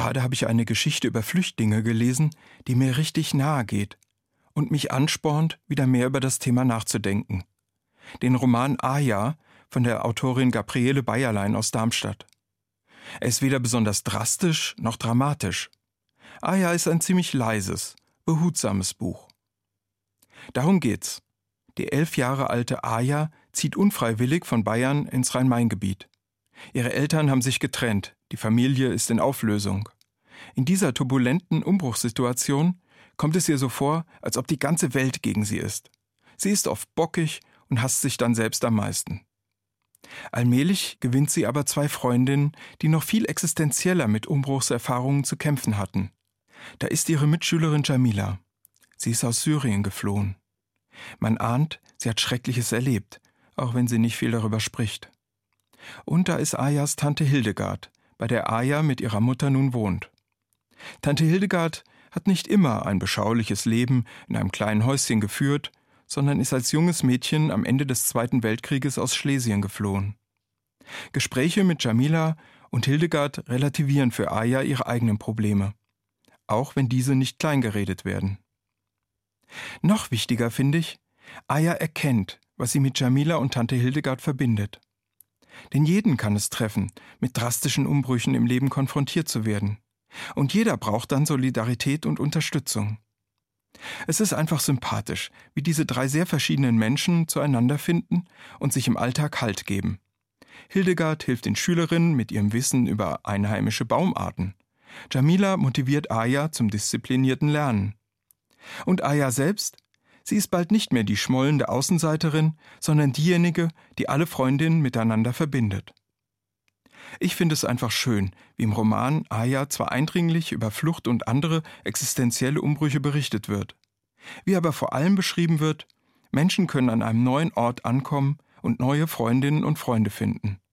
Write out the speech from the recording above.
Gerade habe ich eine Geschichte über Flüchtlinge gelesen, die mir richtig nahe geht und mich anspornt, wieder mehr über das Thema nachzudenken. Den Roman Aja von der Autorin Gabriele Bayerlein aus Darmstadt. Er ist weder besonders drastisch noch dramatisch. Aja ist ein ziemlich leises, behutsames Buch. Darum geht's. Die 11 Jahre alte Aja zieht unfreiwillig von Bayern ins Rhein-Main-Gebiet. Ihre Eltern haben sich getrennt, die Familie ist in Auflösung. In dieser turbulenten Umbruchssituation kommt es ihr so vor, als ob die ganze Welt gegen sie ist. Sie ist oft bockig und hasst sich dann selbst am meisten. Allmählich gewinnt sie aber 2 Freundinnen, die noch viel existenzieller mit Umbruchserfahrungen zu kämpfen hatten. Da ist ihre Mitschülerin Jamila. Sie ist aus Syrien geflohen. Man ahnt, sie hat Schreckliches erlebt, auch wenn sie nicht viel darüber spricht. Und da ist Ajas Tante Hildegard, bei der Aja mit ihrer Mutter nun wohnt. Tante Hildegard hat nicht immer ein beschauliches Leben in einem kleinen Häuschen geführt, sondern ist als junges Mädchen am Ende des Zweiten Weltkrieges aus Schlesien geflohen. Gespräche mit Jamila und Hildegard relativieren für Aja ihre eigenen Probleme, auch wenn diese nicht kleingeredet werden. Noch wichtiger finde ich, Aja erkennt, was sie mit Jamila und Tante Hildegard verbindet. Denn jeden kann es treffen, mit drastischen Umbrüchen im Leben konfrontiert zu werden. Und jeder braucht dann Solidarität und Unterstützung. Es ist einfach sympathisch, wie diese 3 sehr verschiedenen Menschen zueinander finden und sich im Alltag Halt geben. Hildegard hilft den Schülerinnen mit ihrem Wissen über einheimische Baumarten. Jamila motiviert Aja zum disziplinierten Lernen. Und Aja selbst? Sie ist bald nicht mehr die schmollende Außenseiterin, sondern diejenige, die alle Freundinnen miteinander verbindet. Ich finde es einfach schön, wie im Roman Aja zwar eindringlich über Flucht und andere existenzielle Umbrüche berichtet wird, wie aber vor allem beschrieben wird, Menschen können an einem neuen Ort ankommen und neue Freundinnen und Freunde finden.